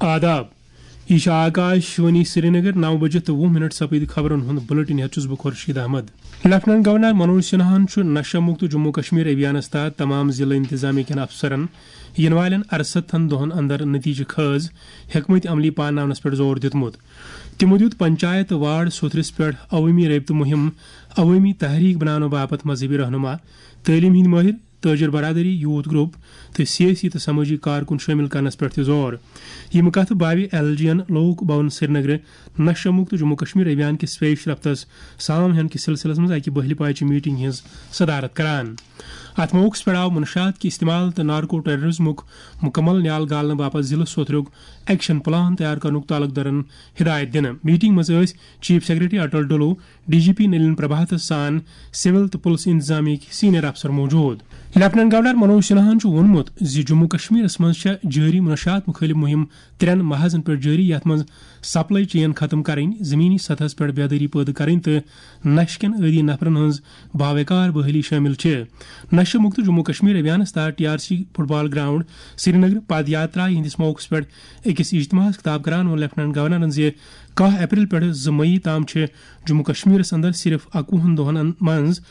آداب یہ آکاشوانی سری نگر 9:20 سپد خبرن ہند بلٹن ہیس بہ خورشید احمد. لیفٹنٹ گورنر منوج سنہاہن نشہ مکت جموں کشمیر ابھیانس تحت تمام ضلع انتظامیہ کن افسرن ین والن 68 دہن اندر نتیجہ خاز حکمت عملی پاناونس پہ زور دتمت. تمو دیت پنچایت وارڈ سوتھرس پہ عوامی رابطہ مہم عوامی تحریک بنانے باپت مذہبی رہنما تعلیم ہند ماہر تاجر برادری یوتھ گروپ تو سیاسی تو سماجی کارکن شامل کرنس پہ زور. یہ کت باوی ایل جی این لوک بھون سری نگر نشہ مکت جموں کشمیر ابھیان کس پیش رفتس سام ہن کس سلسلس مز اکہ بہل پاچہ میٹنگ ہز صدارت کران. ات موقع پہ آو منشیات کے استعمال تو نارکو ٹیررزمک مکمل نیال گالنے باپت ضلع سوتھرک ایکشن پلان تیار کرنک تعلق درن ہدایت دن. میٹنگ مز chief secretary Atal Dulloo D G P Nalin Prabhat سان سول تو پولیس انتظامیہ سینئر افسر موجود. لیفٹنٹ گورنر منوج سنہاہن وونمت جموں کشمیرس مز جاری منشیات مخالف مہم 3 محاذن پہ جاری یت مز سپلائی چین ختم کریں زمینی سطح پہ بیداری پید کریں تو نشہ کن عادی نفرن ہز باوقار بحالی شامل. نشہ مکت جموں کشمیر ابھیانس تحت T R C football ground Srinagar پد یاترا ہندس موقع پہ اکس اجتماع خطاب کران وون لیفٹنٹ گورنرن 10 اپریل پہ 2 مئی تام جموں کشمیرس اندر صرف 21 دہن مز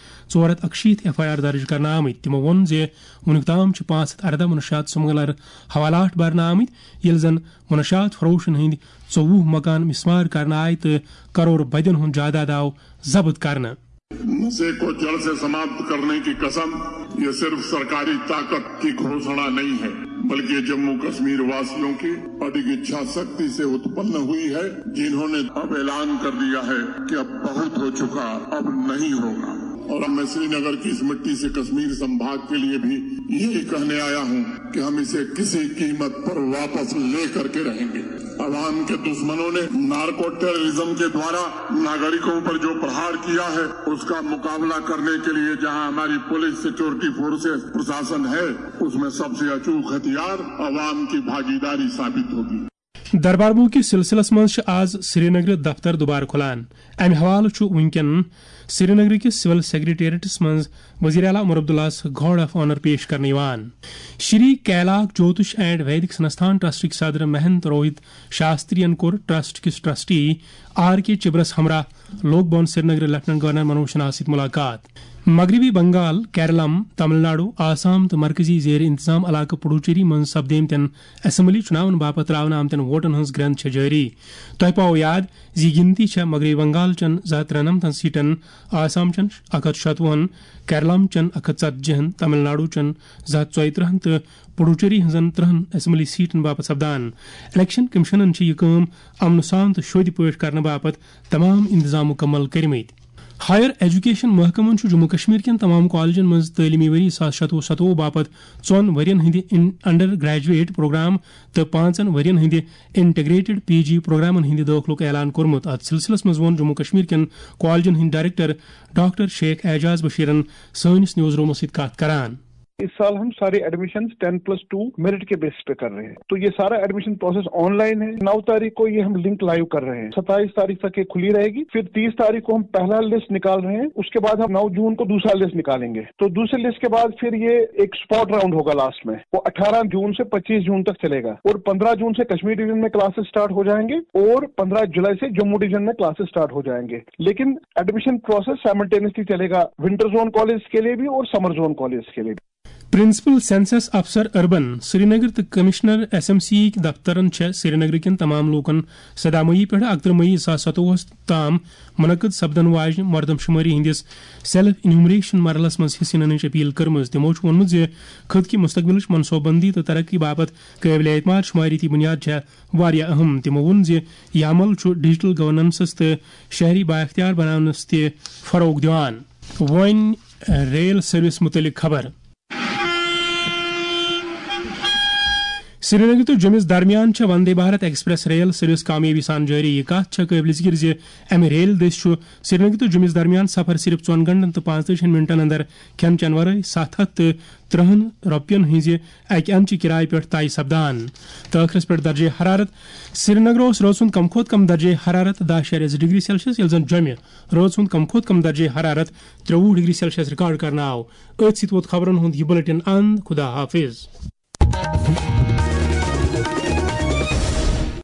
468 ایف آئی آر درج کرنا آمت. تمو وون ونیک تام 518 منشیات سمگلر حوالات برنا آمت یل زن منشیات فروشن ہند 24 مکان مسمار کرنا آئے تو کرور بدین ہند جائیداد آو ضبط کرنا. نشے کو جڑ سے سماپت کرنے کی قسم یہ صرف سرکاری طاقت کی گھوشنا نہیں ہے بلکہ جموں کشمیر واسیوں کی ادھک اچھا شکتی سے اتپن ہوئی ہے جنہوں نے اب اعلان کر دیا ہے کہ اب بہت ہو چکا اب نہیں ہوگا. اور اب میں سری نگر کی اس مٹی سے کشمیر سمبھاگ کے لیے بھی یہی کہنے آیا ہوں کہ ہم اسے کسی قیمت پر واپس لے کر کے رہیں گے. عوام کے دشمنوں نے نارکو ٹیررزم کے دوارا ناگرکوں پر جو پرہار کیا ہے اس کا مقابلہ کرنے کے لیے جہاں ہماری پولیس سیکورٹی فورسز پرشاسن ہے اس میں سب سے اچوک ہتھیار عوام کی بھاگیداری ثابت ہوگی. دربار کے سلسلس مز آز سری نگر دفتر دوبارہ کھلان. امہ حوالہ ونکین سری نگر کس سول سیکریٹریٹس مز وزیر اعلیٰ Omar Abdullah guard of honour پیش کرنے شری کیلاک جوتش اینڈ ویدک سنستھان ٹرسٹ صدر مہنت روہت شاستری کور ٹرسٹ کس ٹرسٹی آر کے چبرس ہمراہ Lok Bhavan Srinagar lieutenant governor Manoj Sinha ست ملاقات. مغربی بنگال، کیرلم، تمل ناڈو، آسام تو مرکزی زیر انتظام علاقہ پڈوچیری من سپدیمتن اسمبلی چناون باپت تراون آمتن ووٹن ہز گرنت جاری. تہ پاو یاد گنتی مغربی بنگال چن 293 سیٹن، آسام چن 157، کیرلم چن 140، تمل ناڈو چن 234 تو پڈوچیری ہزن 3 اسمبلی سیٹن باپت سپدان. الیکشن کمیشنن یہ کام امن سان تو شود پٲٹھۍ کرنے باپت تمام انتظام مکمل کرمت. ہائر ایجوکیشن محکمن جموں کشمیر کن تمام کالجن مز تعلیمی وری 2016-17 باپت 4 ورین ہند انڈر گریجویٹ پروگرام تو 5 ورین ہند انٹیگریٹڈ پی جی پروگرامن ہند داخلک اعلان کورمت. ات سلسلس مز وون جموں کشمیر کن کالجن ہند ڈائریکٹر ڈاکٹر شیخ اعجاز بشیرن سنس نیوز رومس ست کت کران. اس سال ہم سارے ایڈمیشن 10+2 میرٹ کے بیس پہ کر رہے ہیں تو یہ سارا ایڈمیشن پروسیس آن لائن ہے. 9 تاریخ کو یہ ہم لنک لائیو کر رہے ہیں، 27 تاریخ تک یہ کھلی رہے گی. پھر 30 تاریخ کو ہم پہلا لسٹ نکال رہے ہیں، اس کے بعد ہم 9 جون کو دوسرا لسٹ نکالیں گے. تو دوسرے لسٹ کے بعد پھر یہ ایک اسپاٹ راؤنڈ ہوگا لاسٹ میں، وہ 18 جون سے 25 جون تک چلے گا. اور 15 جون سے کشمیر ڈویژن میں کلاسز سٹارٹ ہو جائیں گے اور 15 جولائی سے جموں ڈویژن میں کلاسز سٹارٹ ہو جائیں گے. لیکن ایڈمیشن پروسیس سائملٹینیسلی چلے گا ونٹر زون کالج کے لیے بھی اور سمر زون کالج کے لیے بھی. پرنسپل سینسس افسر اربن سری نگر تو کمشنر ایس ایم سی دفترن سری نگر کن تمام لوکن 7 مئی پہ 11 مئی 2017 تام منعقد سپدن واجن مردم شماری ہندس سیلف انیومریشن مرحلس مز حصہ ننچ اپیل کرم. تمو وونمت خود کی مستقبل منصوبہ بندی تو ترقی باپت قابل اعتماد شماریتی بنیاد واریاہ اہم. تمو وون یہ عمل ڈیجیٹل گورننسس تو شہری بااختیار بنانس تہ فروغ دان. ون ریل سروس متعلق خبر. سری نگر تو جمس درمیان Vande Bharat express rail service کامیابی سان جاری. یہ کت قابل ذکر امہ ریل دس سری نگر تو جمس درمیان سفر صرف 4 گھنٹن تو 45 منٹن اندر کھین چین ورائے 730 رۄپین ہز اکہ انچہ کرایہ پہ طے سپدان. تاخرس پہ درجہ حرارت سری نگر روز ہند کم کھوت کم درجہ حرارت 10.2 ڈگری سیلسیس، یل زن جمع روز ہند کم کھوت کم درجہ حرارت 23 ڈگری سیلسیس ریکارڈ کرنا آو. ات ست ووت خبرن ہند یہ بلٹن اند. خدا حافظ.